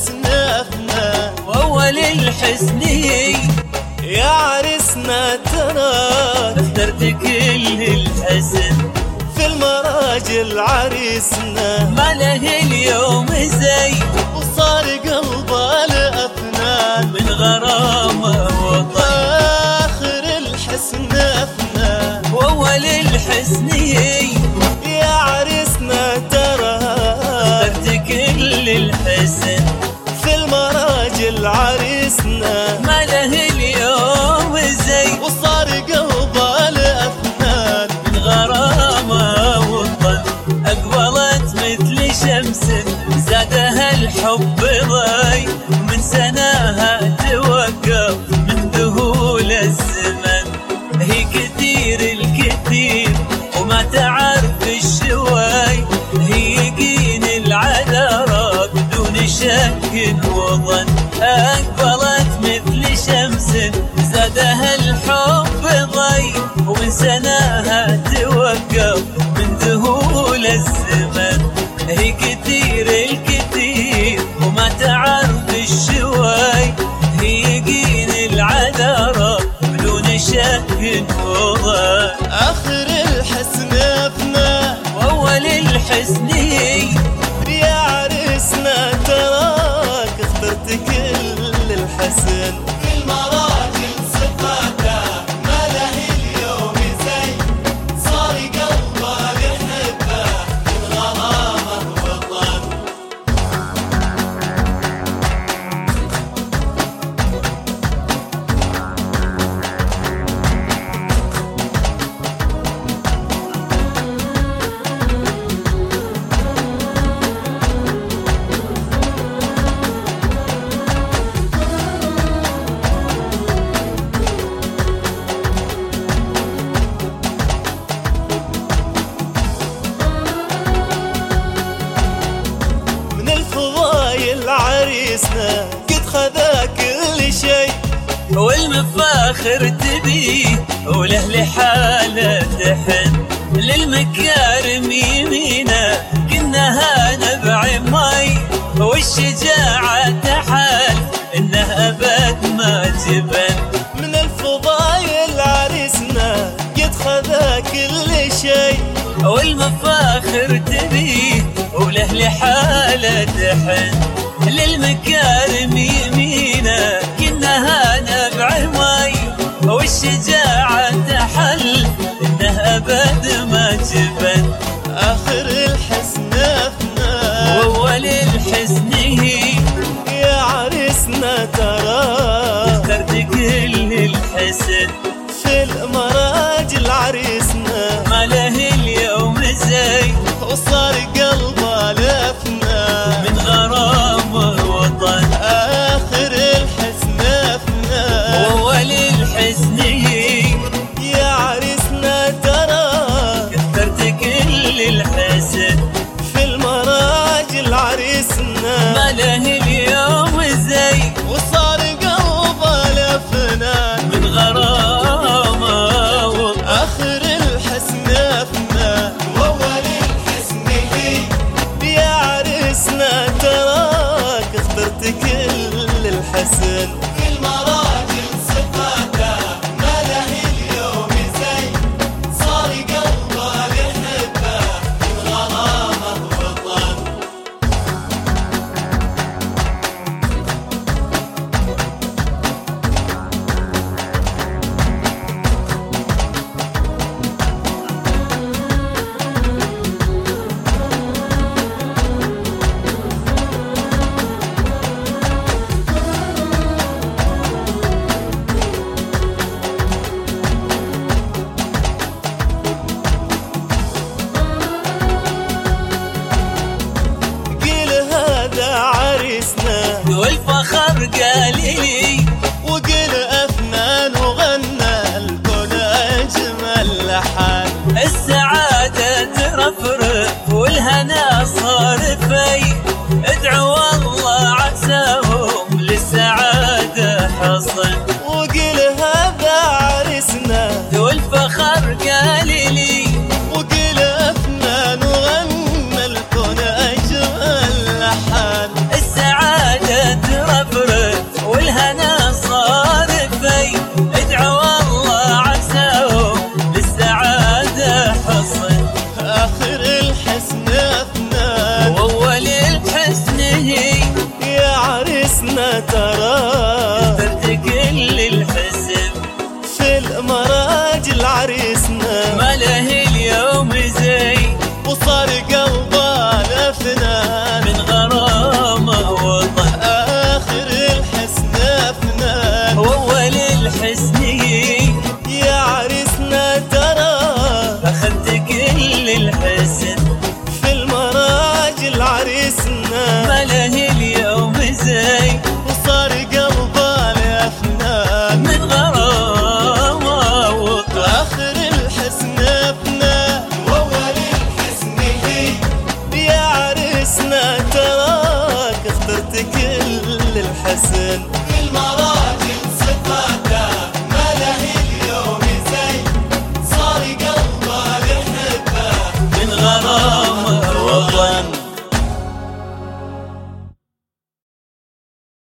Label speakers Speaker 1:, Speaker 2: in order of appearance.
Speaker 1: الحسن أفنى
Speaker 2: وأول الحسن
Speaker 1: يا عرسنا تراك
Speaker 2: اخترت كل الحسن
Speaker 1: في المراجل عريسنا
Speaker 2: ما له اليوم زي
Speaker 1: وصار قلبه الأفنان
Speaker 2: من غرامة وطن
Speaker 1: آخر الحسن أفنى
Speaker 2: وأول الحسن
Speaker 1: يا عرسنا تراك
Speaker 2: اخترت كل الحسن
Speaker 1: في المراجل عريسنا
Speaker 2: ما له اليوم زي
Speaker 1: وصار قلبه الأفنان
Speaker 2: من غرامة وطن أقبلت مثل شمس زادها الحب ضي من سناها توقف من ذهول الزمن هي كثير الكثير وما تعرف الشوي هي يقين العذارى بدون شك وظن أقبلت مثل شمس زادها الحب ضي ومن سناها توقف من ذهول الزمن هي كثير الكثير وما تعرف الشوي هي يقين العذارى بدون شك وظن
Speaker 1: آخر الحسن أفنى
Speaker 2: وأول الحسن
Speaker 1: يا عرسنا تراك اخترت كل الحسن في المراجل صفاته ما له اليوم زي صار قلبه يحبه من غرامه وطن من الفضايل عريسنا قد خذا كل شيء
Speaker 2: والمفاخر تبيه وله لحاله تحن للمكارم يمينه كنها نبع مي والشجاعة تحال انه ابد ما جبن
Speaker 1: من الفضايل عريسنا قد خذا كل شيء
Speaker 2: والمفاخر تبيه وله لحاله تحن للمكارم يمينه كنها نبع مي والشجاعة تحل انه ابد ما جبن
Speaker 1: آخر الحسن أفنى
Speaker 2: وأول الحسن
Speaker 1: يا عرسنا تراك
Speaker 2: اخترت كل الحسن
Speaker 1: في المراجل عريسنا
Speaker 2: ما له اليوم زي
Speaker 1: وصار قلبه الأفنى
Speaker 2: من غرامه وطن
Speaker 1: آخر الحسن أفنى
Speaker 2: وأول الحسن
Speaker 1: يا عرسنا تراك
Speaker 2: اخترت كل الحسن
Speaker 1: في المراجل عريسنا
Speaker 2: ما له اليوم زي
Speaker 1: وصار قلبه الأفنان
Speaker 2: من غرامه وطن
Speaker 1: آخر الحسن أفنى وأول الحسن يا عرسنا تراك اخترت كل الحسن في المراجل صفاته ما له اليوم زي صار قلبه يحبه من غرامه وطن الحسن